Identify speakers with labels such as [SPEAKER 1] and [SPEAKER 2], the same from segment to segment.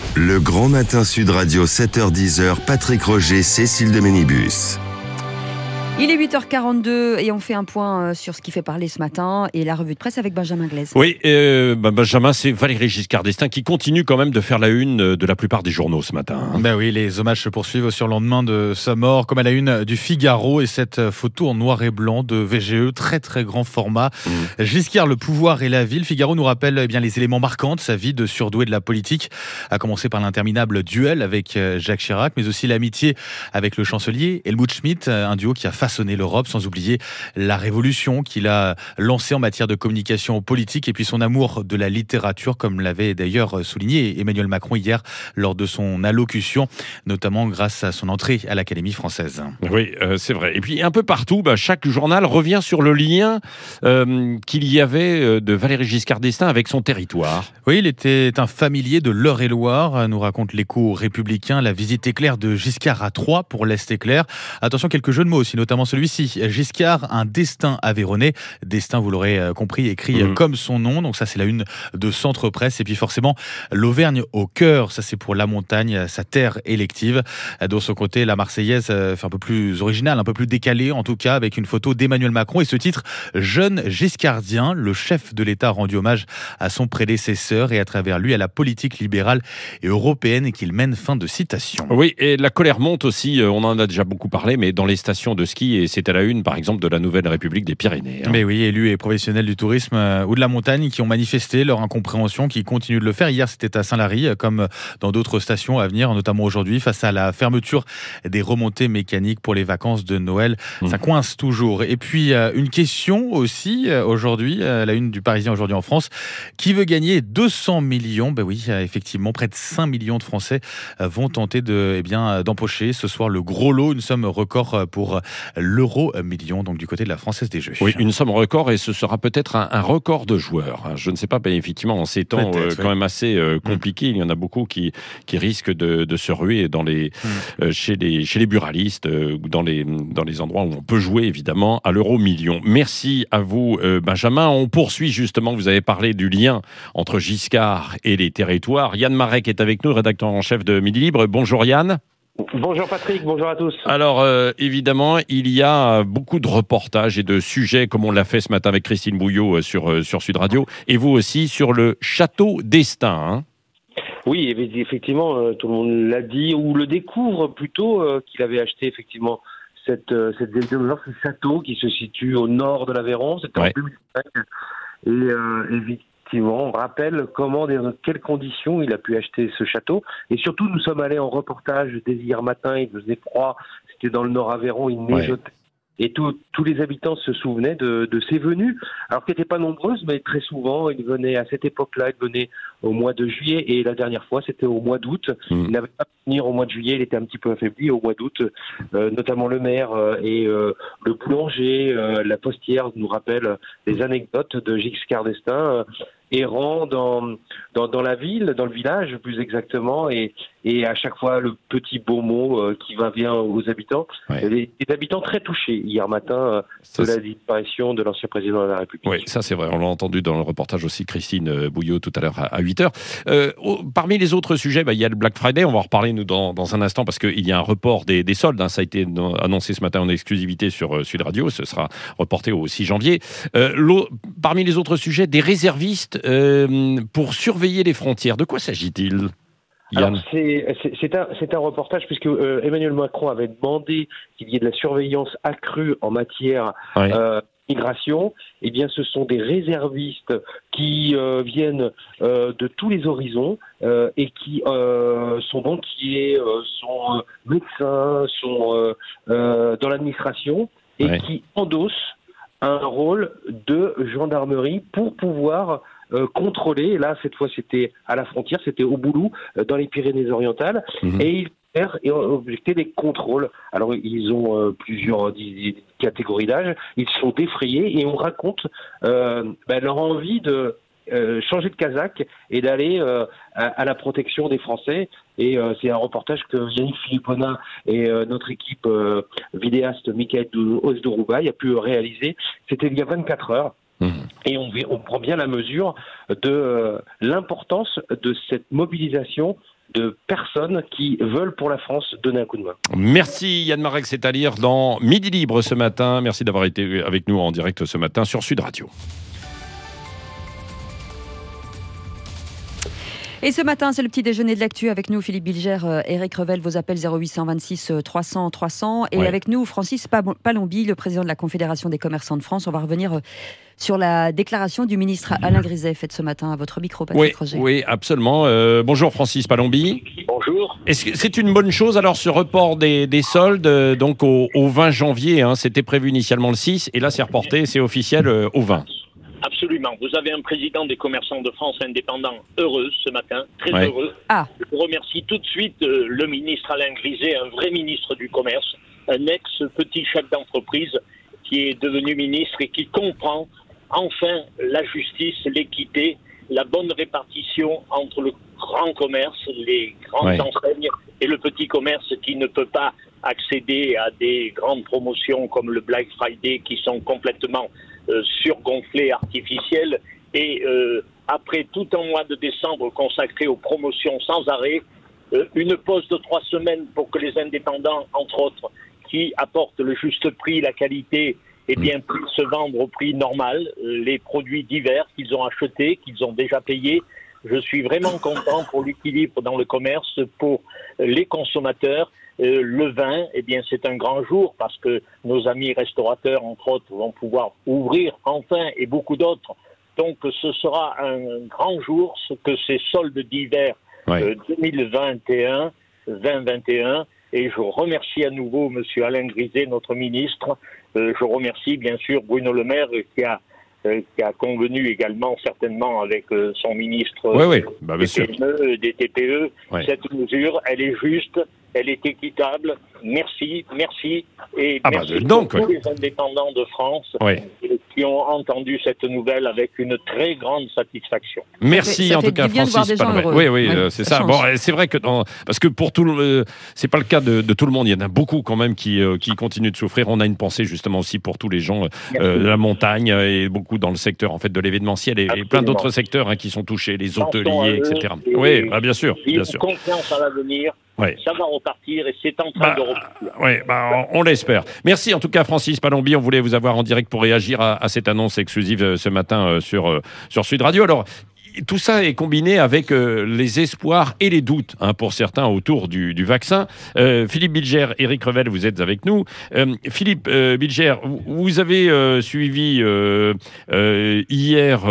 [SPEAKER 1] Le Grand Matin Sud Radio, 7h-10h, Patrick Roger, Cécile de Ménibus.
[SPEAKER 2] Il est 8h42 et on fait un point sur ce qui fait parler ce matin et la revue de presse avec Benjamin Glaise.
[SPEAKER 3] Oui, Benjamin, c'est Valéry Giscard d'Estaing qui continue quand même de faire la une de la plupart des journaux ce matin.
[SPEAKER 4] Ben oui, les hommages se poursuivent au surlendemain de sa mort, comme à la une du Figaro, et cette photo en noir et blanc de VGE, très très grand format. Giscard, le pouvoir et la vie. Le Figaro nous rappelle les éléments marquants de sa vie de surdoué de la politique, à commencer par l'interminable duel avec Jacques Chirac, mais aussi l'amitié avec le chancelier Helmut Schmidt, un duo qui a façonné l'Europe, sans oublier la révolution qu'il a lancée en matière de communication politique, et puis son amour de la littérature, comme l'avait d'ailleurs souligné Emmanuel Macron hier lors de son allocution, notamment grâce à son entrée à l'Académie française.
[SPEAKER 3] Oui, c'est vrai. Et puis un peu partout, chaque journal revient sur le lien qu'il y avait de Valéry Giscard d'Estaing avec son territoire.
[SPEAKER 4] Oui, il était un familier de l'Eure-et-Loire, nous raconte l'Écho républicain. La visite éclair de Giscard à Troyes pour l'Est éclair. Attention, quelques jeux de mots aussi, notamment celui-ci. Giscard, un destin aveyronais. Destin, vous l'aurez compris, écrit comme son nom. Donc ça, c'est la une de Centre Presse. Et puis forcément, l'Auvergne au cœur. Ça, c'est pour la montagne, sa terre élective. De son côté, la Marseillaise fait un peu plus originale, un peu plus décalée, en tout cas, avec une photo d'Emmanuel Macron et ce titre « Jeune giscardien ». Le chef de l'État a rendu hommage à son prédécesseur et à travers lui à la politique libérale et européenne qu'il mène. Fin de citation.
[SPEAKER 3] Oui, et la colère monte aussi, on en a déjà beaucoup parlé, mais dans les stations de ski, et c'est à la une, par exemple, de la Nouvelle République des Pyrénées.
[SPEAKER 4] Mais oui, élus et professionnels du tourisme ou de la montagne qui ont manifesté leur incompréhension, qui continuent de le faire. Hier, c'était à Saint-Lary, comme dans d'autres stations à venir, notamment aujourd'hui, face à la fermeture des remontées mécaniques pour les vacances de Noël. Ça coince toujours. Et puis, une question aussi, aujourd'hui, la une du Parisien aujourd'hui en France, qui veut gagner 200 millions. Ben oui, effectivement, près de 5 millions de Français vont tenter d'empocher ce soir le gros lot, une somme record pour l'euro million, donc du côté de la Française des Jeux.
[SPEAKER 3] Oui, une somme record, et ce sera peut-être un record de joueurs. Je ne sais pas, effectivement, en ces temps quand même assez compliqués, il y en a beaucoup qui risquent de se ruer chez les buralistes, dans les endroits où on peut jouer, évidemment, à l'euro million. Merci à vous, Benjamin. On poursuit justement, vous avez parlé du lien entre Giscard et les territoires. Yann Marek est avec nous, rédacteur en chef de Midi Libre. Bonjour Yann.
[SPEAKER 5] Bonjour Patrick, bonjour à tous.
[SPEAKER 3] Alors évidemment, il y a beaucoup de reportages et de sujets, comme on l'a fait ce matin avec Christine Bouillot sur Sud Radio, et vous aussi sur le château d'Estaing.
[SPEAKER 5] Oui, effectivement, tout le monde l'a dit, ou le découvre plutôt, qu'il avait acheté effectivement cette demeure, ce château qui se situe au nord de l'Aveyron. C'était en 2005. Et effectivement, on rappelle dans quelles conditions il a pu acheter ce château. Et surtout, nous sommes allés en reportage dès hier matin, il faisait froid, c'était dans le nord Aveyron, il neigeotait. Et tous les habitants se souvenaient de ces venues, alors qu'elles n'étaient pas nombreuses, mais très souvent, ils venaient à cette époque-là, ils venaient au mois de juillet, et la dernière fois, c'était au mois d'août. Il n'avait pas pu venir au mois de juillet, il était un petit peu affaibli au mois d'août, notamment le maire et le boulanger, la postière nous rappellent les anecdotes de Giscard d'Estaing, errant dans la ville, dans le village plus exactement, et à chaque fois le petit beau mot qui va bien aux habitants. Les habitants très touchés hier matin de la disparition de l'ancien président de la République.
[SPEAKER 3] Oui, ça c'est vrai, on l'a entendu dans le reportage aussi Christine Bouillot tout à l'heure à 8h. Parmi les autres sujets, il y a le Black Friday, on va en reparler nous dans un instant parce qu'il y a un report des soldes, ça a été annoncé ce matin en exclusivité sur Sud Radio, ce sera reporté au 6 janvier. Parmi les autres sujets, des réservistes pour surveiller les frontières. De quoi s'agit-il ?
[SPEAKER 5] Alors, c'est un reportage puisque Emmanuel Macron avait demandé qu'il y ait de la surveillance accrue en matière migration. Eh bien, ce sont des réservistes qui viennent de tous les horizons et qui sont banquiers, sont médecins, sont dans l'administration et qui endossent un rôle de gendarmerie pour pouvoir contrôler. Là, cette fois, c'était à la frontière, c'était au Boulou, dans les Pyrénées-Orientales, et ils objecter des contrôles. Alors, ils ont plusieurs catégories d'âge, ils sont défrayés et on raconte leur envie de changer de casaque et d'aller à la protection des Français. Et c'est un reportage que Yannick Philippona et notre équipe vidéaste Michael Osdoroubaï a pu réaliser. C'était il y a 24 heures. Et on prend bien la mesure de l'importance de cette mobilisation de personnes qui veulent pour la France donner un coup de main.
[SPEAKER 3] Merci Yann Marek, c'est à lire dans Midi Libre ce matin. Merci d'avoir été avec nous en direct ce matin sur Sud Radio.
[SPEAKER 2] Et ce matin, c'est le petit déjeuner de l'actu avec nous, Philippe Bilger, Éric Revel, vos appels 0826 300 300. Et avec nous, Francis Palombi, le président de la Confédération des commerçants de France. On va revenir sur la déclaration du ministre Alain Griset faite ce matin à votre micro, Patrick Roger.
[SPEAKER 3] Oui, absolument. Bonjour Francis Palombi.
[SPEAKER 5] Bonjour.
[SPEAKER 3] Est-ce que c'est une bonne chose alors ce report des soldes donc au 20 janvier, c'était prévu initialement le 6 et là c'est reporté, c'est officiel au 20.
[SPEAKER 6] Absolument. Vous avez un président des commerçants de France indépendant heureux ce matin, très heureux. Je remercie tout de suite le ministre Alain Griset, un vrai ministre du commerce, un ex-petit chef d'entreprise qui est devenu ministre et qui comprend enfin la justice, l'équité, la bonne répartition entre le grand commerce, les grandes enseignes et le petit commerce qui ne peut pas accéder à des grandes promotions comme le Black Friday qui sont complètement surgonflées, artificielles. Et après tout un mois de décembre consacré aux promotions sans arrêt, une pause de 3 semaines pour que les indépendants, entre autres, qui apportent le juste prix, la qualité, puissent se vendre au prix normal, les produits divers qu'ils ont achetés, qu'ils ont déjà payés. Je suis vraiment content pour l'équilibre dans le commerce, pour les consommateurs. Le vin, c'est un grand jour parce que nos amis restaurateurs, entre autres, vont pouvoir ouvrir enfin et beaucoup d'autres. Donc ce sera un grand jour, ce que ces soldes d'hiver 2021. Et je remercie à nouveau M. Alain Griset, notre ministre. Je remercie bien sûr Bruno Le Maire qui a convenu également certainement avec son ministre des TPE. Cette mesure, elle est juste, elle est équitable. Merci. Et merci à tous les indépendants de France qui ont entendu cette nouvelle avec une très grande satisfaction.
[SPEAKER 3] Merci en tout cas, Francis Palombi. Oui, c'est ça. Bon, c'est vrai que parce que pour c'est pas le cas de tout le monde. Il y en a beaucoup quand même qui continuent de souffrir. On a une pensée justement aussi pour tous les gens de la montagne et beaucoup dans le secteur en fait de l'événementiel et plein d'autres secteurs qui sont touchés, les hôteliers, etc. Oui, bien sûr.
[SPEAKER 6] Confiance à l'avenir. Ça va repartir et c'est en train de repartir.
[SPEAKER 3] On l'espère. Merci en tout cas Francis Palombi, on voulait vous avoir en direct pour réagir à cette annonce exclusive ce matin sur Sud Radio. Alors, tout ça est combiné avec les espoirs et les doutes pour certains autour du vaccin. Philippe Bilger, Éric Revel, vous êtes avec nous. Philippe Bilger, vous avez suivi hier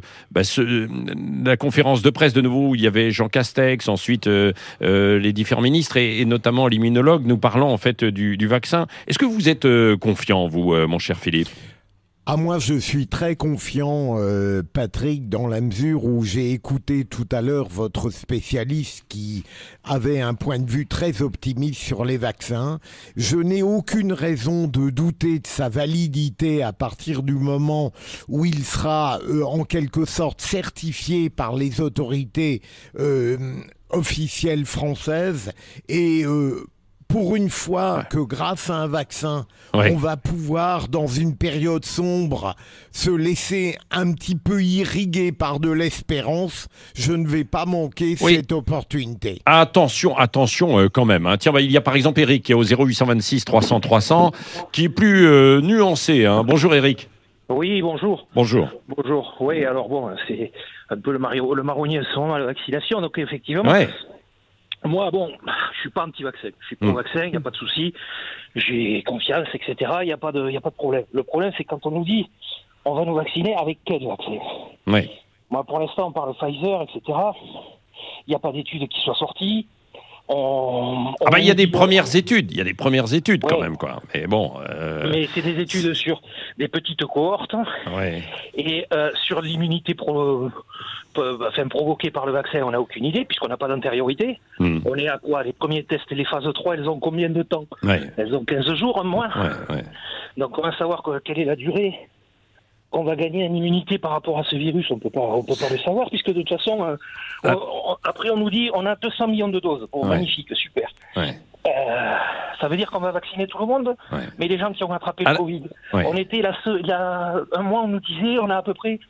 [SPEAKER 3] la conférence de presse de nouveau où il y avait Jean Castex, ensuite les différents ministres et notamment l'immunologue nous parlant en fait du vaccin. Est-ce que vous êtes confiant, vous, mon cher Philippe ?
[SPEAKER 7] Moi, je suis très confiant, Patrick, dans la mesure où j'ai écouté tout à l'heure votre spécialiste qui avait un point de vue très optimiste sur les vaccins. Je n'ai aucune raison de douter de sa validité à partir du moment où il sera en quelque sorte certifié par les autorités officielles françaises et pour une fois que grâce à un vaccin, on va pouvoir, dans une période sombre, se laisser un petit peu irriguer par de l'espérance, je ne vais pas manquer cette opportunité.
[SPEAKER 3] Attention quand même. Tiens, il y a par exemple Eric qui est au 0826 300 300, qui est plus nuancé. Bonjour Eric.
[SPEAKER 8] Oui, bonjour.
[SPEAKER 3] Bonjour.
[SPEAKER 8] Oui, alors c'est un peu le marronnier en ce moment, la vaccination, donc effectivement... Moi, je suis pas anti-vaccin. Je suis pro-vaccin, il n'y a pas de souci. J'ai confiance, etc. Il n'y a pas de problème. Le problème, c'est quand on nous dit on va nous vacciner avec quel vaccin ? Moi, pour l'instant, on parle Pfizer, etc. Il n'y a pas d'études qui soient sorties.
[SPEAKER 3] Il y a des premières études. Il y a des premières études quand même, quoi. Mais bon.
[SPEAKER 8] Mais c'est des études sur des petites cohortes et sur l'immunité provoquée par le vaccin, on n'a aucune idée puisqu'on n'a pas d'antériorité. On est à quoi ? Les premiers tests, les phases 3, elles ont combien de temps ? Elles ont 15 jours, un mois. Donc on va savoir quelle est la durée qu'on va gagner en immunité par rapport à ce virus. On peut pas le savoir puisque de toute façon, après on nous dit on a 200 millions de doses. Magnifique, super. Ça veut dire qu'on va vacciner tout le monde, mais les gens qui ont attrapé le Covid. On était là, il y a un mois, on nous disait on a à peu près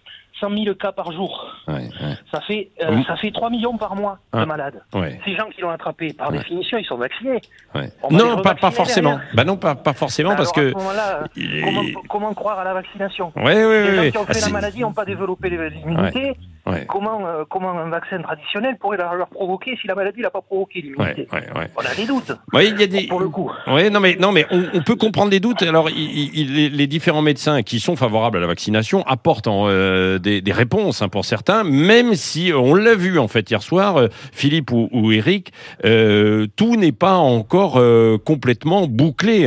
[SPEAKER 8] 100 000 cas par jour. Ça fait 3 millions par mois de malades. Ces gens qui l'ont attrapé, par définition, ils sont vaccinés.
[SPEAKER 3] Non, pas forcément. Non, pas forcément, parce que...
[SPEAKER 8] Comment croire à la vaccination?
[SPEAKER 3] Les
[SPEAKER 8] gens qui ont fait la maladie n'ont pas développé l'immunité. Comment un vaccin traditionnel pourrait leur provoquer si la maladie n'a pas provoqué l'immunité? On a des doutes.
[SPEAKER 3] Il y a des...
[SPEAKER 8] Pour le coup.
[SPEAKER 3] Non, mais on peut comprendre les doutes. Alors, les différents médecins qui sont favorables à la vaccination apportent des réponses pour certains, même si on l'a vu en fait hier soir, Philippe ou Eric, tout n'est pas encore complètement bouclé.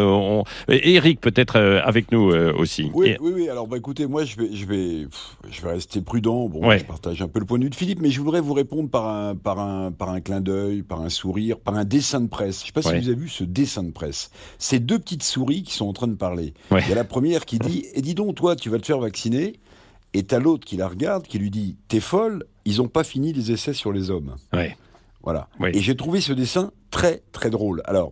[SPEAKER 3] Eric peut-être avec nous aussi.
[SPEAKER 9] Oui. Alors écoutez, moi je vais rester prudent. Je partage un peu le point de vue de Philippe, mais je voudrais vous répondre par un clin d'œil, par un sourire, par un dessin de presse. Je ne sais pas si vous avez vu ce dessin de presse. C'est deux petites souris qui sont en train de parler. Il y a la première qui dit « Et dis donc, toi, tu vas te faire vacciner ?» Et t'as l'autre qui la regarde, qui lui dit « T'es folle, ils n'ont pas fini les essais sur les hommes. » Voilà. Et j'ai trouvé ce dessin très, très drôle. Alors...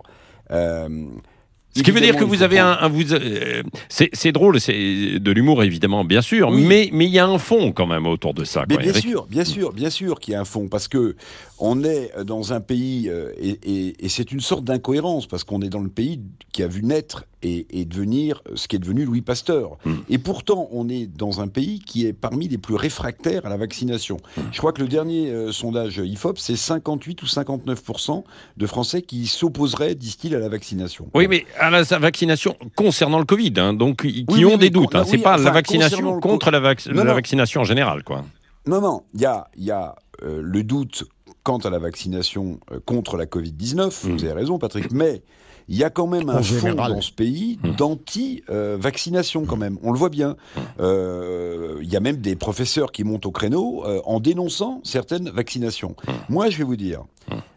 [SPEAKER 3] ce qui veut dire que vous avez c'est drôle, c'est de l'humour évidemment, bien sûr, mais il y a un fond quand même autour de ça.
[SPEAKER 9] Mais bien sûr qu'il y a un fond, parce que on est dans un pays et c'est une sorte d'incohérence, parce qu'on est dans le pays qui a vu naître et devenir ce qui est devenu Louis Pasteur. Et pourtant, on est dans un pays qui est parmi les plus réfractaires à la vaccination. Je crois que le dernier sondage IFOP, c'est 58 ou 59% de Français qui s'opposeraient, disent-ils, à la vaccination.
[SPEAKER 3] Oui, mais à la vaccination concernant le Covid, donc qui ont des doutes. C'est pas la vaccination contre la vaccination en général, quoi.
[SPEAKER 9] Non, il y a le doute quant à la vaccination contre la Covid-19. Vous avez raison, Patrick, mais il y a quand même un fond dans ce pays d'anti-vaccination quand même. On le voit bien. Il y a même des professeurs qui montent au créneau en dénonçant certaines vaccinations. Moi, je vais vous dire,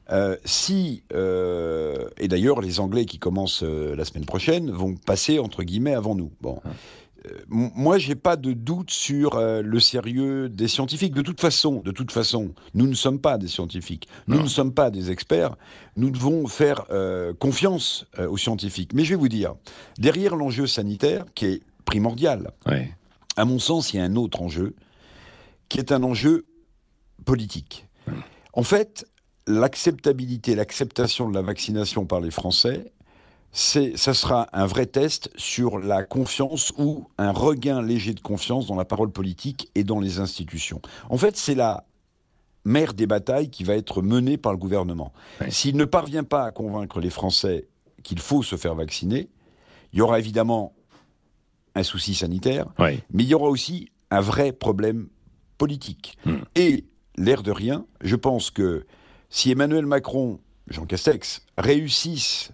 [SPEAKER 9] et d'ailleurs, les Anglais qui commencent la semaine prochaine vont passer, entre guillemets, avant nous. Moi, j'ai pas de doute sur le sérieux des scientifiques. De toute façon, nous ne sommes pas des scientifiques. Nous ne sommes pas des experts. Nous devons faire confiance aux scientifiques. Mais je vais vous dire, derrière l'enjeu sanitaire, qui est primordial, à mon sens, il y a un autre enjeu, qui est un enjeu politique. En fait, l'acceptation de la vaccination par les Français, ça sera un vrai test sur la confiance ou un regain léger de confiance dans la parole politique et dans les institutions. En fait, c'est la mère des batailles qui va être menée par le gouvernement. S'il ne parvient pas à convaincre les Français qu'il faut se faire vacciner, il y aura évidemment un souci sanitaire, mais il y aura aussi un vrai problème politique. Et, l'air de rien, je pense que si Emmanuel Macron, Jean Castex, réussissent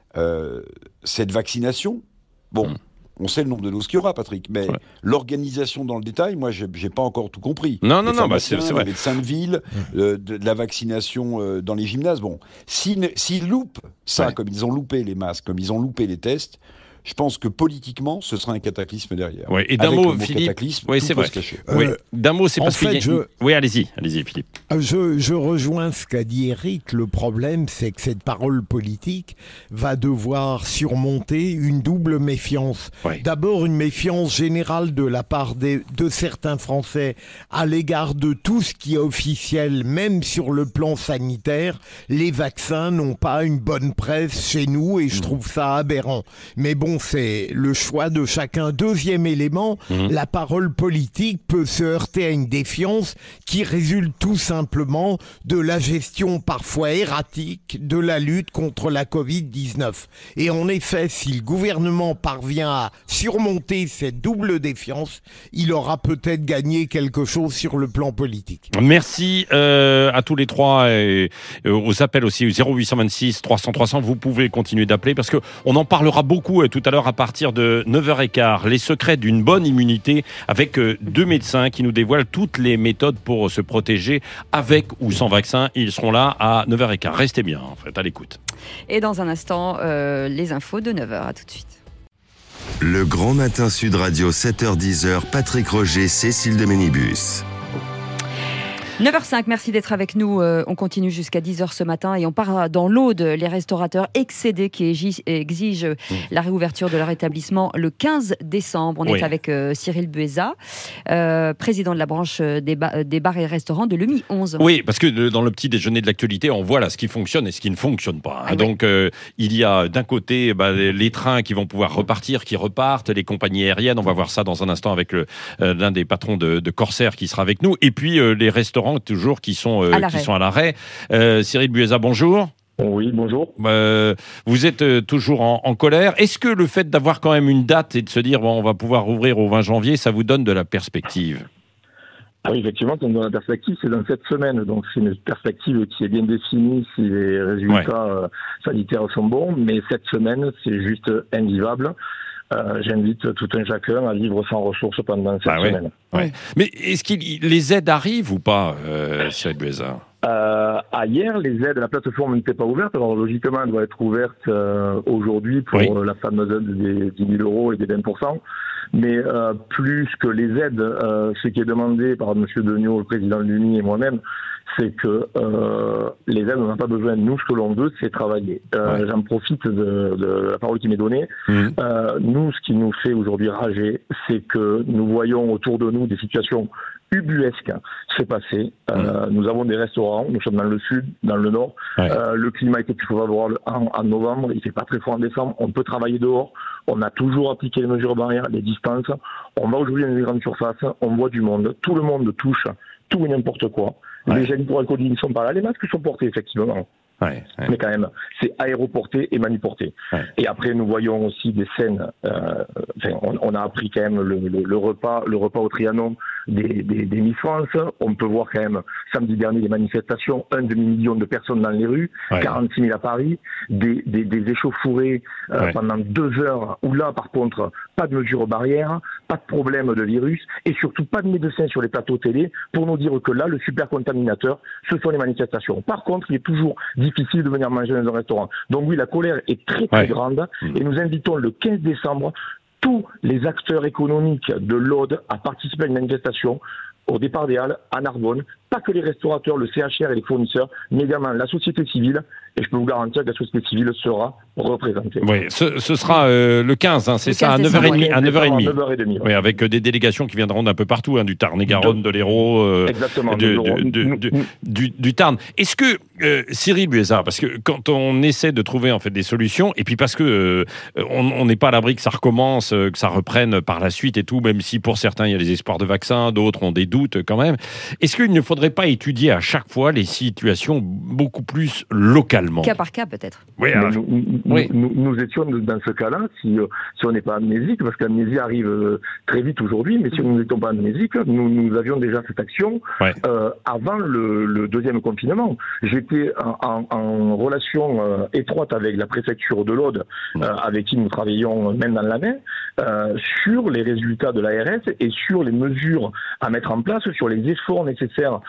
[SPEAKER 9] cette vaccination, on sait le nombre de doses qu'il y aura, Patrick, mais l'organisation dans le détail, moi, j'ai pas encore tout compris.
[SPEAKER 3] Non, c'est vrai.
[SPEAKER 9] Les médecins de ville, de la vaccination dans les gymnases. S'ils loupent ça, comme ils ont loupé les masques, comme ils ont loupé les tests, je pense que politiquement, ce sera un cataclysme derrière.
[SPEAKER 3] Et d'un mot, Philippe, c'est vrai. D'un mot, c'est parce que... Oui, allez-y, Philippe.
[SPEAKER 7] Je rejoins ce qu'a dit Eric. Le problème, c'est que cette parole politique va devoir surmonter une double méfiance. D'abord, une méfiance générale de la part de certains Français à l'égard de tout ce qui est officiel, même sur le plan sanitaire. Les vaccins n'ont pas une bonne presse chez nous et je trouve ça aberrant. Mais c'est le choix de chacun. Deuxième élément, la parole politique peut se heurter à une défiance qui résulte tout simplement de la gestion parfois erratique de la lutte contre la Covid-19. Et en effet, si le gouvernement parvient à surmonter cette double défiance, il aura peut-être gagné quelque chose sur le plan politique.
[SPEAKER 3] Merci à tous les trois et aux appels aussi, 0826 300 300. Vous pouvez continuer d'appeler parce qu'on en parlera beaucoup tout à l'heure à partir de 9h15, les secrets d'une bonne immunité avec deux médecins qui nous dévoilent toutes les méthodes pour se protéger avec ou sans vaccin. Ils seront là à 9h15. Restez bien, en fait, à l'écoute.
[SPEAKER 2] Et dans un instant, les infos de 9h. À tout de suite.
[SPEAKER 1] Le Grand Matin Sud Radio, 7h-10h, Patrick Roger, Cécile de Ménibus.
[SPEAKER 2] 9h05, merci d'être avec nous. On continue jusqu'à 10h ce matin et on part dans l'Aude. Les restaurateurs excédés qui exigent la réouverture de leur établissement le 15 décembre. On est avec Cyril Buesa, président de la branche des bars et restaurants de l'UMI 11.
[SPEAKER 3] Oui, parce que dans le petit déjeuner de l'actualité, on voit là ce qui fonctionne et ce qui ne fonctionne pas. Donc, il y a d'un côté les trains qui vont pouvoir repartir, qui repartent, les compagnies aériennes. On va voir ça dans un instant avec l'un des patrons de Corsair qui sera avec nous. Et puis, les restaurants toujours qui sont à l'arrêt. Cyril Buesa, bonjour.
[SPEAKER 10] Oui, bonjour.
[SPEAKER 3] Vous êtes toujours en colère. Est-ce que le fait d'avoir quand même une date et de se dire on va pouvoir rouvrir au 20 janvier, ça vous donne de la perspective ?
[SPEAKER 10] Oui, effectivement, ça nous donne la perspective, c'est dans cette semaine. Donc, c'est une perspective qui est bien définie si les résultats sanitaires sont bons. Mais cette semaine, c'est juste invivable. J'invite tout un chacun à vivre sans ressources pendant cette semaine.
[SPEAKER 3] Ouais. Mais est-ce que les aides arrivent ou pas, Cyril Buesa ?
[SPEAKER 10] Hier, les aides, la plateforme n'était pas ouverte. Alors, logiquement, elle doit être ouverte aujourd'hui pour la fameuse aide des 10 000 € et des 20%. Mais plus que les aides, ce qui est demandé par M. Degnaud, le président de l'UMI et moi-même, c'est que les aides, on n'a pas besoin de nous. Ce que l'on veut, c'est travailler. J'en profite de la parole qui m'est donnée. Nous, ce qui nous fait aujourd'hui rager, c'est que nous voyons autour de nous des situations ubuesque s'est passé. Nous avons des restaurants, nous sommes dans le sud, dans le nord. Le climat était plus favorable en novembre, il fait pas très froid en décembre. On peut travailler dehors. On a toujours appliqué les mesures barrières, les distances. On va aujourd'hui dans une grande surface, on voit du monde. Tout le monde touche tout et n'importe quoi. Les gels hydroalcooliques ne sont pas là. Les masques sont portés, effectivement. Mais quand même, c'est aéroporté et maniporté. Et après, nous voyons aussi des scènes. On a appris quand même le repas au Trianon des Miss France. On peut voir quand même samedi dernier des manifestations, 1,5 million de personnes dans les rues, 46 000 à Paris, des échauffourées pendant 2 heures. Où là, par contre, pas de mesures barrières, pas de problème de virus, et surtout pas de médecins sur les plateaux télé pour nous dire que là, le super contaminateur, ce sont les manifestations. Par contre, il est toujours difficile de venir manger dans un restaurant. Donc oui, la colère est très très grande et nous invitons le 15 décembre tous les acteurs économiques de l'Aude à participer à une manifestation au départ des Halles à Narbonne. Pas que les restaurateurs, le CHR et les fournisseurs, mais également la société civile. Et je peux vous garantir que la société civile sera représentée.
[SPEAKER 3] Oui, ce sera le 15, c'est ça, à 9h30. À 9h30. Oui, avec des délégations qui viendront d'un peu partout, du Tarn-et-Garonne, de l'Hérault, du Tarn. Est-ce que, Cyril Buesa, parce que quand on essaie de trouver en fait des solutions, et puis parce que on n'est pas à l'abri que ça recommence, que ça reprenne par la suite et tout, même si pour certains il y a des espoirs de vaccins, d'autres ont des doutes quand même, est-ce qu'il ne faudrait pas étudier à chaque fois les situations beaucoup plus localement ?
[SPEAKER 2] Cas par cas, peut-être.
[SPEAKER 10] Oui, nous étions dans ce cas-là, si on n'est pas amnésique, parce que l'amnésie arrive très vite aujourd'hui, mais si nous n'étions pas amnésiques, nous avions déjà cette action avant le deuxième confinement. J'étais en relation étroite avec la préfecture de l'Aude, avec qui nous travaillons main dans la main, sur les résultats de l'ARS et sur les mesures à mettre en place, sur les efforts nécessaires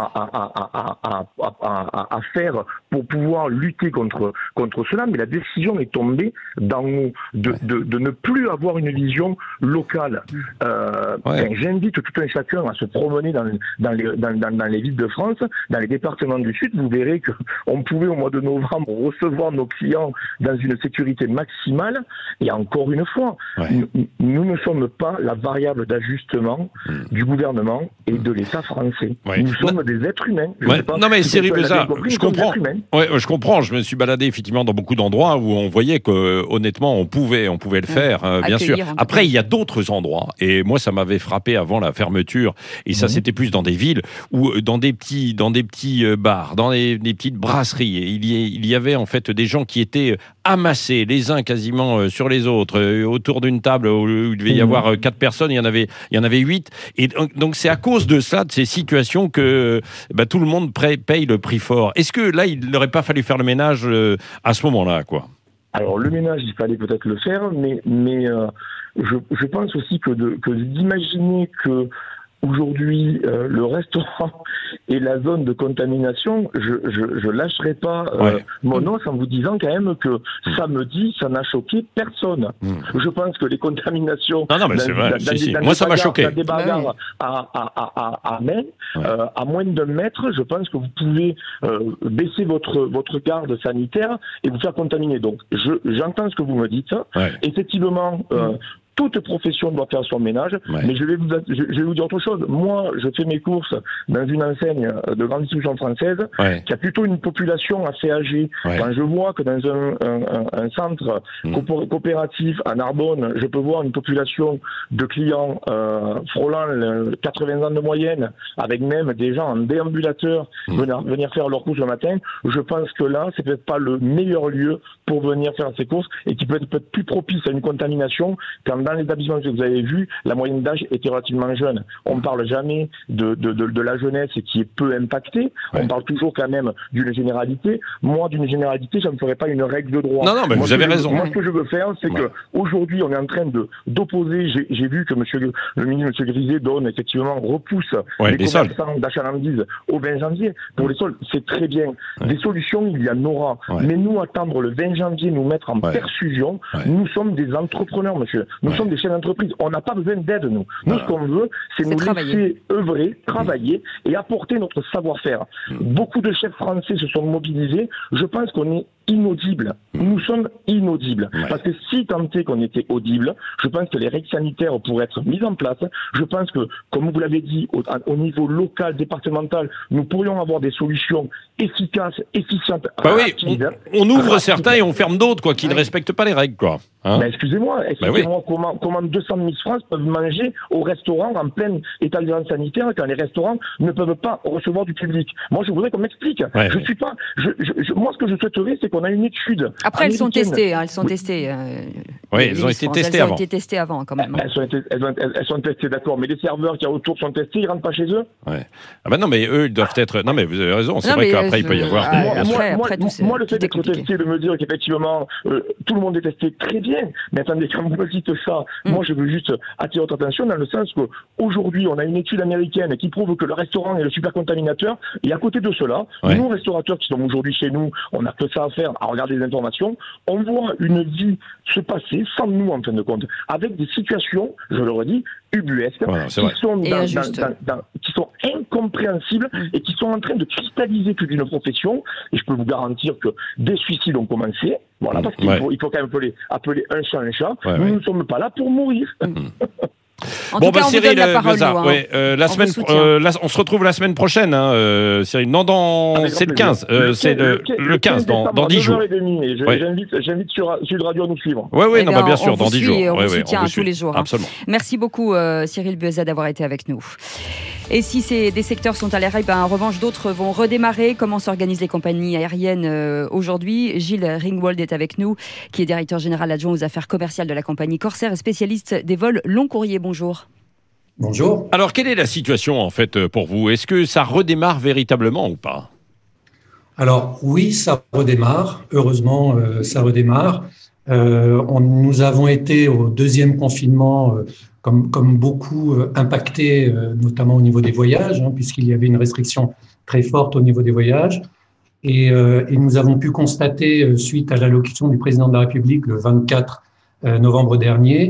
[SPEAKER 10] à faire pour pouvoir lutter contre cela, mais la décision est tombée d'en haut de ne plus avoir une vision locale. J'invite tout un chacun à se promener dans les villes de France, dans les départements du Sud. Vous verrez qu'on pouvait au mois de novembre recevoir nos clients dans une sécurité maximale. Et encore une fois, nous ne sommes pas la variable d'ajustement du gouvernement et de l'État français. Nous sommes des êtres humains.
[SPEAKER 3] Non mais Cyril Buesa, je comprends. Je comprends. Je me suis baladé effectivement dans beaucoup d'endroits où on voyait que honnêtement on pouvait le faire, bien sûr. Après il y a d'autres endroits et moi ça m'avait frappé avant la fermeture et ça c'était plus dans des villes ou dans des petits bars, dans des petites brasseries. Et il y avait en fait des gens qui étaient amassés les uns quasiment sur les autres autour d'une table où il devait y avoir 4 personnes, il y en avait 8 et donc c'est à cause de ça, de ces situations que tout le monde paye le prix fort. Est-ce que là il n'aurait pas fallu faire le ménage à ce moment-là, quoi?
[SPEAKER 10] Alors le ménage, il fallait peut-être le faire, mais je pense aussi que d'imaginer que aujourd'hui, le restaurant et la zone de contamination, je lâcherai pas mon os en vous disant quand même que samedi, ça n'a choqué personne. Je pense que les contaminations...
[SPEAKER 3] Non, mais c'est vrai. Moi, ça m'a choqué.
[SPEAKER 10] Des bagarres à main, à moins d'un mètre, je pense que vous pouvez baisser votre garde sanitaire et vous faire contaminer. Donc, j'entends ce que vous me dites. Effectivement... toute profession doit faire son ménage, mais je vais vous dire autre chose. Moi, je fais mes courses dans une enseigne de grande distribution française qui a plutôt une population assez âgée. Quand je vois que dans un centre coopératif à Narbonne, je peux voir une population de clients frôlant 80 ans de moyenne, avec même des gens en déambulateur venir faire leurs courses le matin, je pense que là, c'est peut-être pas le meilleur lieu pour venir faire ses courses et qui peut être plus propice à une contamination quand dans les établissements que vous avez vus, la moyenne d'âge était relativement jeune. On ne parle jamais de la jeunesse qui est peu impactée. On parle toujours quand même d'une généralité. Moi, d'une généralité, je ne ferai pas une règle de droit.
[SPEAKER 3] Non, mais vous avez raison.
[SPEAKER 10] Moi, ce que je veux faire, c'est que aujourd'hui, on est en train d'opposer. J'ai vu que le ministre M. Griset repousse les commerçants d'achalandise au 20 janvier. Pour les soldes, c'est très bien. Des solutions, il y en aura. Mais nous, attendre le 20 janvier, nous mettre en perfusion, nous sommes des entrepreneurs, monsieur. Nous sommes des chefs d'entreprise. On n'a pas besoin d'aide, nous. Nous, ce qu'on veut, c'est nous laisser œuvrer, travailler et apporter notre savoir-faire. Beaucoup de chefs français se sont mobilisés. Je pense qu'on est inaudible. Nous sommes inaudibles. Parce que si tant est qu'on était audible, je pense que les règles sanitaires pourraient être mises en place. Je pense que, comme vous l'avez dit, au niveau local, départemental, nous pourrions avoir des solutions efficaces, efficientes, rapides.
[SPEAKER 3] On ouvre certains et on ferme d'autres, qui ne respectent pas les règles,
[SPEAKER 10] Excusez-moi, comment 200 000 francs peuvent manger au restaurant en plein état d'urgence sanitaire quand les restaurants ne peuvent pas recevoir du public? Moi, je voudrais qu'on m'explique. Je suis pas. Moi, ce que je souhaiterais, c'est qu'on a une étude.
[SPEAKER 2] Après, elles sont testées. Elles sont testées.
[SPEAKER 3] Elles ont été testées avant.
[SPEAKER 2] Elles ont été testées avant, quand même.
[SPEAKER 10] Elles sont testées, d'accord. Mais les serveurs qu'il y a autour sont testés, ils rentrent pas chez eux.
[SPEAKER 3] Non, mais eux, ils doivent être. Non, mais vous avez raison. C'est vrai qu'après, il peut y avoir.
[SPEAKER 10] Moi, le fait d'être testé, de me dire qu'effectivement, tout le monde est testé, très bien. Mais attendez, quand vous me dites ça, moi, je veux juste attirer votre attention dans le sens qu'aujourd'hui, on a une étude américaine qui prouve que le restaurant est le super contaminateur. Et à côté de cela, nous, restaurateurs qui sommes aujourd'hui chez nous, on n'a que ça à faire, à regarder les informations. On voit une vie se passer sans nous, en fin de compte, avec des situations, je le redis, ubuesques, qui sont incompréhensibles et qui sont en train de cristalliser toute une profession. Et je peux vous garantir que des suicides ont commencé. Voilà, parce qu'il faut quand même appeler un chat un chat. Nous ne sommes pas là pour mourir.
[SPEAKER 2] En tout cas, on
[SPEAKER 3] Cyril,
[SPEAKER 2] vous donne la parole,
[SPEAKER 3] on se retrouve la semaine prochaine, Cyril. C'est le 15. C'est le 15, dans 10 jours.
[SPEAKER 10] J'invite Sud Radio à nous suivre.
[SPEAKER 3] Bien sûr, dans 10 jours.
[SPEAKER 2] On vous soutient tous les jours.
[SPEAKER 3] Absolument.
[SPEAKER 2] Merci beaucoup, Cyril Bueza, d'avoir été avec nous. Et si des secteurs sont à l'arrêt, en revanche, d'autres vont redémarrer. Comment s'organisent les compagnies aériennes aujourd'hui? Gilles Ringwald est avec nous, qui est directeur général adjoint aux affaires commerciales de la compagnie Corsair et spécialiste des vols long courriers. Bonjour.
[SPEAKER 11] Bonjour.
[SPEAKER 3] Alors, quelle est la situation, en fait, pour vous? Est-ce que ça redémarre véritablement ou pas?
[SPEAKER 11] Alors, oui, ça redémarre. Heureusement, ça redémarre. Nous avons été au deuxième confinement, comme beaucoup, impactés, notamment au niveau des voyages, puisqu'il y avait une restriction très forte au niveau des voyages. Et nous avons pu constater, suite à l'allocution du président de la République le 24 novembre dernier,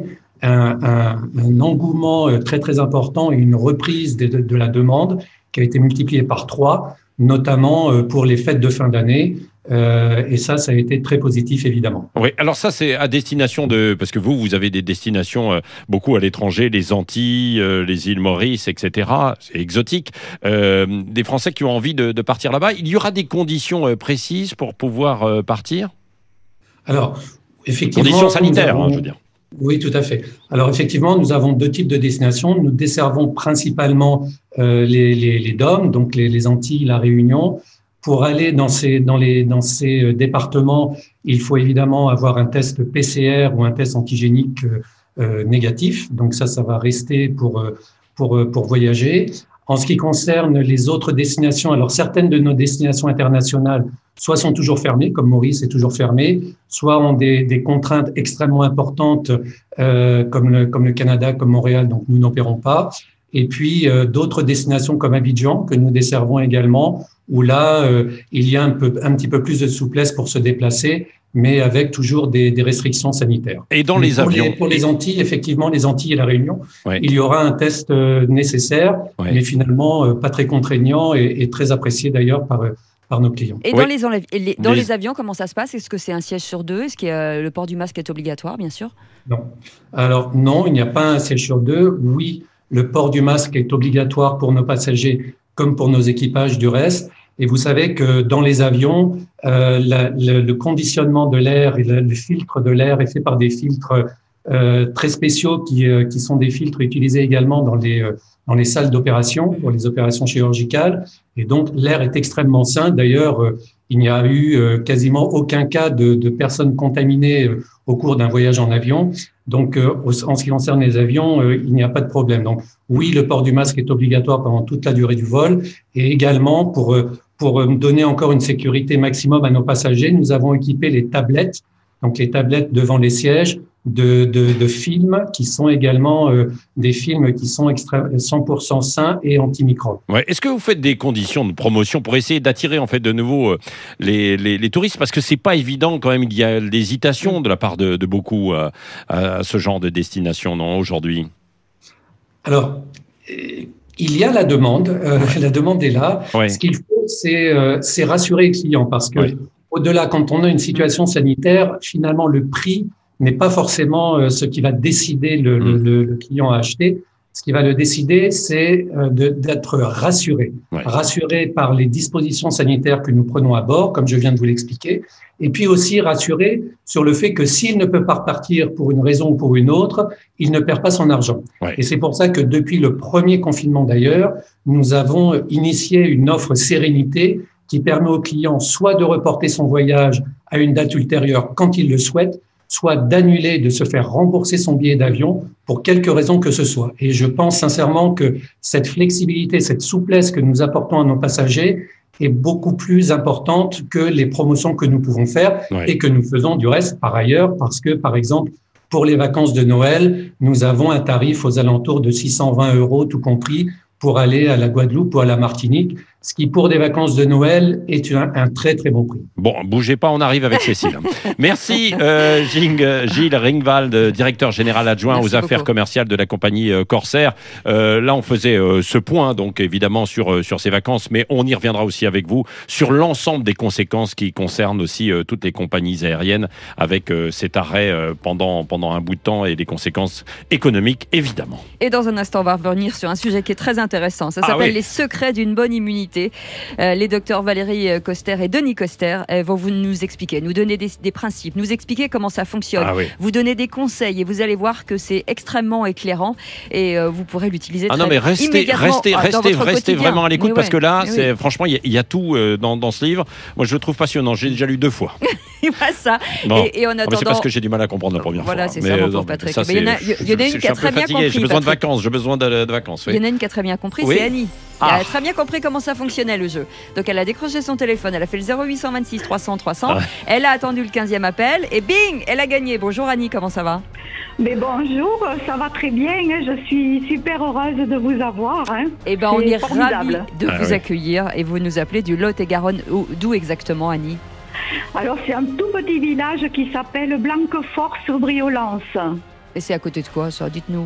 [SPEAKER 11] un engouement très très important et une reprise de la demande qui a été multipliée par 3, notamment pour les fêtes de fin d'année. Et ça a été très positif, évidemment.
[SPEAKER 3] Oui, alors ça, c'est à destination parce que vous avez des destinations beaucoup à l'étranger, les Antilles, les îles Maurice, etc. C'est exotique. Des Français qui ont envie de partir là-bas. Il y aura des conditions précises pour pouvoir partir?
[SPEAKER 11] Alors, effectivement...
[SPEAKER 3] Conditions sanitaires, je veux dire.
[SPEAKER 11] Oui, tout à fait. Alors, effectivement, nous avons 2 types de destinations. Nous desservons principalement les DOM, donc les Antilles, la Réunion. Pour aller dans ces départements, il faut évidemment avoir un test PCR ou un test antigénique négatif. Donc ça va rester pour voyager. En ce qui concerne les autres destinations, alors certaines de nos destinations internationales soit sont toujours fermées, comme Maurice est toujours fermé, soit ont des contraintes extrêmement importantes, comme le Canada, comme Montréal, donc nous n'opérons pas. et puis d'autres destinations comme Abidjan que nous desservons également, où là, il y a un petit peu plus de souplesse pour se déplacer, mais avec toujours des restrictions sanitaires.
[SPEAKER 3] Et dans les avions
[SPEAKER 11] pour les Antilles, effectivement, les Antilles et la Réunion, il y aura un test nécessaire, mais finalement pas très contraignant et très apprécié d'ailleurs par nos clients.
[SPEAKER 2] Et dans les avions, comment ça se passe? Est-ce que c'est un siège sur deux? Est-ce que le port du masque est obligatoire, bien sûr?
[SPEAKER 11] Non. Alors non, il n'y a pas un siège sur deux. Oui, le port du masque est obligatoire pour nos passagers comme pour nos équipages du reste. Et vous savez que dans les avions, le conditionnement de l'air et le filtre de l'air est fait par des filtres très spéciaux qui sont des filtres utilisés également dans les salles d'opération pour les opérations chirurgicales. Et donc l'air est extrêmement sain. D'ailleurs, il n'y a eu quasiment aucun cas de personnes contaminées au cours d'un voyage en avion. Donc, en ce qui concerne les avions, il n'y a pas de problème. Donc, oui, le port du masque est obligatoire pendant toute la durée du vol, et également pour donner encore une sécurité maximum à nos passagers, nous avons équipé les tablettes, donc les tablettes devant les sièges, de films qui sont également des films qui sont 100% sains et antimicrobes.
[SPEAKER 3] Ouais. Est-ce que vous faites des conditions de promotion pour essayer d'attirer en fait de nouveau les touristes, parce que c'est pas évident quand même, il y a l'hésitation de la part de beaucoup à ce genre de destination, non, aujourd'hui?
[SPEAKER 11] Alors, il y a la demande est là. Ouais. Ce qu'il faut, c'est rassurer les clients, parce que au-delà, quand on a une situation sanitaire, finalement le prix n'est pas forcément ce qui va décider le client à acheter. Ce qui va le décider, c'est d'être rassuré. Rassuré par les dispositions sanitaires que nous prenons à bord, comme je viens de vous l'expliquer, et puis aussi rassuré sur le fait que s'il ne peut pas repartir pour une raison ou pour une autre, il ne perd pas son argent. Et c'est pour ça que depuis le premier confinement d'ailleurs, nous avons initié une offre sérénité qui permet au client soit de reporter son voyage à une date ultérieure quand il le souhaite, soit d'annuler, de se faire rembourser son billet d'avion pour quelque raison que ce soit. Et je pense sincèrement que cette flexibilité, cette souplesse que nous apportons à nos passagers est beaucoup plus importante que les promotions que nous pouvons faire et que nous faisons du reste par ailleurs, parce que, par exemple, pour les vacances de Noël, nous avons un tarif aux alentours de 620 € tout compris pour aller à la Guadeloupe ou à la Martinique, ce qui, pour des vacances de Noël, est un très, très bon prix.
[SPEAKER 3] Bon, bougez pas, on arrive avec Cécile. Merci, Gilles Ringwald, directeur général adjoint aux affaires commerciales de la compagnie Corsair. Là, on faisait ce point, donc évidemment, sur ces vacances, mais on y reviendra aussi avec vous sur l'ensemble des conséquences qui concernent aussi toutes les compagnies aériennes, avec cet arrêt pendant un bout de temps et les conséquences économiques, évidemment.
[SPEAKER 2] Et dans un instant, on va revenir sur un sujet qui est très intéressant. Ça s'appelle les secrets d'une bonne immunité. Les docteurs Valérie Coster et Denis Coster vont vous nous expliquer, nous donner des principes, nous expliquer comment ça fonctionne, vous donner des conseils, et vous allez voir que c'est extrêmement éclairant et vous pourrez l'utiliser restez vraiment à l'écoute, parce que là, franchement, il y a tout dans ce livre. Moi, je le trouve passionnant. J'ai déjà lu 2 fois. Ça.
[SPEAKER 3] Bon.
[SPEAKER 2] Et en attendant,
[SPEAKER 3] c'est parce que j'ai du mal à comprendre la première fois.
[SPEAKER 2] Voilà, c'est ça, mon pauvre Patrick. Il y en a une qui a très bien compris.
[SPEAKER 3] J'ai besoin de vacances.
[SPEAKER 2] Il y en a une qui a très bien compris, c'est Annie. Elle a très bien compris comment ça fonctionnait le jeu. Donc elle a décroché son téléphone, elle a fait le 0826 300 300, elle a attendu le 15e appel et bing, elle a gagné. Bonjour Annie, comment ça va?
[SPEAKER 12] Mais bonjour, ça va très bien, je suis super heureuse de vous avoir.
[SPEAKER 2] Eh ben, on est ravis de vous accueillir, et vous nous appelez du Lot-et-Garonne. D'où exactement, Annie?
[SPEAKER 12] Alors c'est un tout petit village qui s'appelle Blanquefort-sur-Briolance.
[SPEAKER 2] Et c'est à côté de quoi ça? Dites-nous.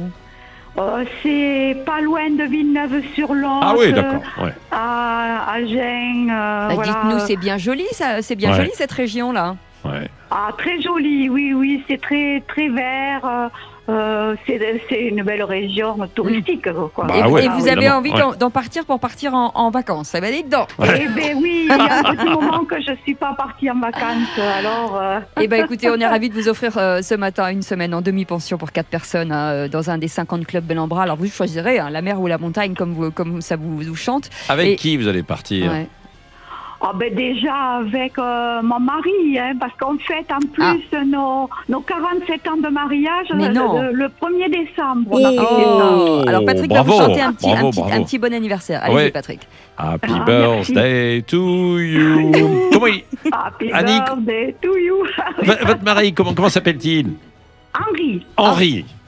[SPEAKER 12] C'est pas loin de Villeneuve-sur-Lot.
[SPEAKER 3] Ah oui, d'accord.
[SPEAKER 12] À Agen.
[SPEAKER 2] Voilà. Dites-nous, c'est bien joli, ça. C'est bien joli cette région-là.
[SPEAKER 12] Ah, très joli, oui, c'est très très vert. C'est une belle région touristique, quoi.
[SPEAKER 2] Et vous avez envie d'en partir pour partir en vacances? Eh ben, dites donc.
[SPEAKER 12] Eh ben oui, il y a un petit moment que je suis pas partie en vacances, alors.
[SPEAKER 2] Eh ben écoutez, on est ravis de vous offrir ce matin une semaine en demi-pension pour 4 personnes dans un des 50 clubs Bel-en-Bras. Alors vous choisirez la mer ou la montagne comme ça vous chante.
[SPEAKER 3] Avec qui vous allez partir?
[SPEAKER 12] Ah ben déjà avec mon mari, parce qu'on fête en plus nos 47 ans de mariage le 1er décembre.
[SPEAKER 2] Alors Patrick va vous chanter un petit bon anniversaire. Allez Patrick.
[SPEAKER 3] Happy birthday to you.
[SPEAKER 12] Happy birthday to you.
[SPEAKER 3] Votre mari, comment s'appelle-t-il?
[SPEAKER 12] Henri.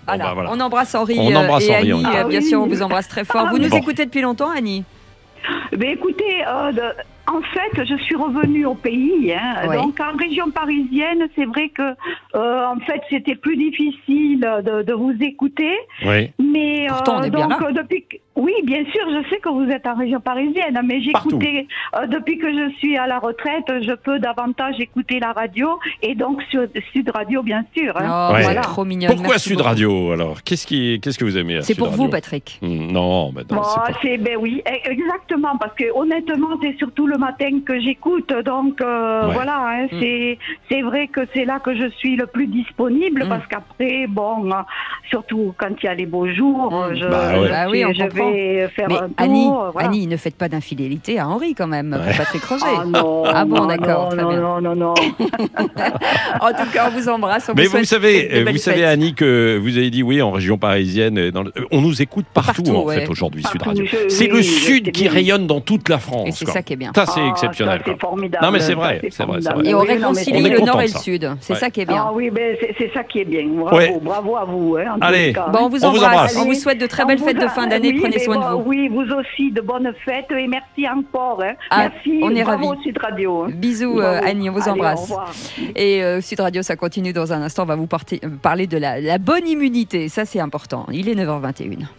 [SPEAKER 2] Voilà. On embrasse Henri
[SPEAKER 3] et
[SPEAKER 2] Annie. Bien sûr, on vous embrasse très fort. Vous nous écoutez depuis longtemps, Annie?
[SPEAKER 12] Écoutez, en fait, je suis revenue au pays. Donc, en région parisienne, c'est vrai que, en fait, c'était plus difficile de vous écouter.
[SPEAKER 3] Oui.
[SPEAKER 12] Mais
[SPEAKER 2] pourtant, on est bien là.
[SPEAKER 12] Oui, bien sûr, je sais que vous êtes en région parisienne, mais j'écoutais, depuis que je suis à la retraite, je peux davantage écouter la radio, et donc sur Sud Radio, bien sûr.
[SPEAKER 2] Voilà. Trop mignonne.
[SPEAKER 3] Pourquoi Sud Radio, alors? Qu'est-ce que vous aimez à
[SPEAKER 2] C'est
[SPEAKER 3] Sud
[SPEAKER 2] pour
[SPEAKER 3] Radio?
[SPEAKER 2] vous, Patrick.
[SPEAKER 3] Non,
[SPEAKER 12] oui, exactement, parce que honnêtement, c'est surtout le matin que j'écoute, donc voilà, c'est vrai que c'est là que je suis le plus disponible, parce qu'après, surtout quand il y a les beaux jours, je vais faire un tour.
[SPEAKER 2] Annie, ne faites pas d'infidélité à Henri quand même, pour Patrick Roger.
[SPEAKER 12] Ah non,
[SPEAKER 2] d'accord.
[SPEAKER 12] Non.
[SPEAKER 2] En tout cas, on vous embrasse.
[SPEAKER 3] Mais vous savez, Annie, que vous avez dit oui en région parisienne. On nous écoute partout en fait aujourd'hui, Sud Radio. C'est le Sud qui rayonne dans toute la France.
[SPEAKER 2] Et c'est ça qui est bien.
[SPEAKER 3] Ça, c'est exceptionnel.
[SPEAKER 12] C'est formidable.
[SPEAKER 3] Non, mais c'est vrai.
[SPEAKER 2] Et on réconcilie le Nord et le Sud. C'est ça qui est bien.
[SPEAKER 12] Ah oui, c'est ça qui est bien. Bravo à vous.
[SPEAKER 3] Allez,
[SPEAKER 2] on vous embrasse. On vous souhaite de très belles fêtes de fin d'année. Prenez soin de vous.
[SPEAKER 12] Oui, vous aussi, de bonnes fêtes. Et merci encore. Merci.
[SPEAKER 2] On est ravis.
[SPEAKER 12] Sud Radio.
[SPEAKER 2] Bisous, Annie, on vous embrasse. Et Sud Radio, ça continue dans un instant. On va vous parler de la bonne immunité. Ça, c'est important. Il est 9h21.